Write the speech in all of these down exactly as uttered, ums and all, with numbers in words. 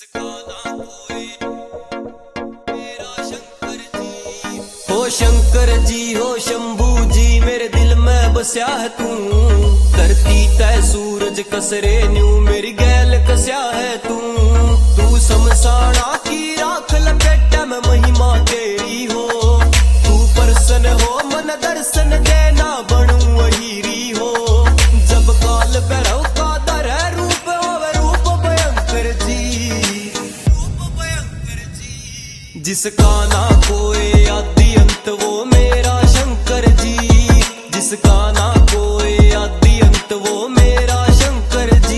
जिसका ना कोई मेरा शंकर जी। हो शंकर जी हो शंभू जी मेरे दिल में बस्या है तू। धरती तय सूरज कसरे न्यू मेरी गैल कसया है तू। तू समसाना की राख लपेटा में महिमा तेरी हो। तू प्रसन्न हो मन दर्शन देना बनू वहीरी हो। जब काल भैरव का दर है रूप होवे रूप भयंकर जी। जिसका ना कोई आदि अंत वो मेरा शंकर जी। जिसका ना कोई आदि अंत वो मेरा शंकर जी।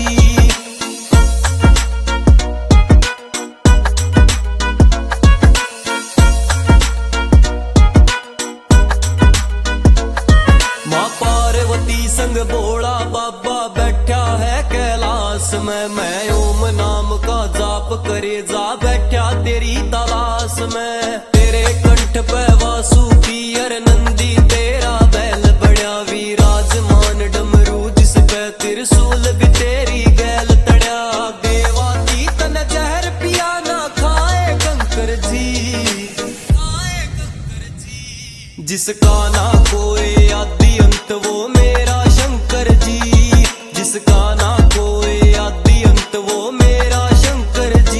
माँ पार्वती संग भोला बाबा बैठा है कैलाश में। मैं ओम नाम का जाप करे जा बैठा तेरी तलाश में। तेरे कंठ पे वासुकी अर नंदी तेरा बैल बड़ा विराजमान डमरू जिस पे त्रिशूल भी तेरी गैल तड़या। देवाती तन जहर पिया ना खाए कंकर जी। खाए कंकर जी। जिसका ना कोई आदि अंत वो मेरा शंकर जी। जिसका ना कोई आदि अंत वो मेरा शंकर जी।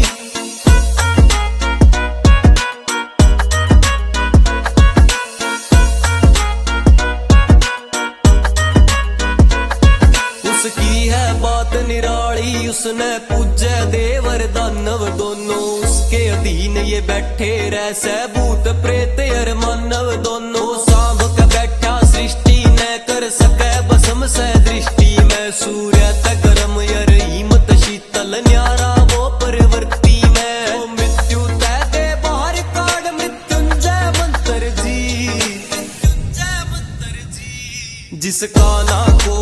उसकी है बात निराली उसने पूजे देवर दानव दोनों। उसके अधीन ये बैठे रह से भूत प्रेत अर मानव दोनों। सांभ के बैठा सृष्टि न कर सके बसम से दृष्टि में। सूर्य तक गरम अर हिमत शीतल न्यारा वो परवर्ती में। ओ मृत्यु तय दे बाहर काढ़ मृत्युंजय मंत्र जी। मृत्युंजय मंत्र जी। जिसका ना को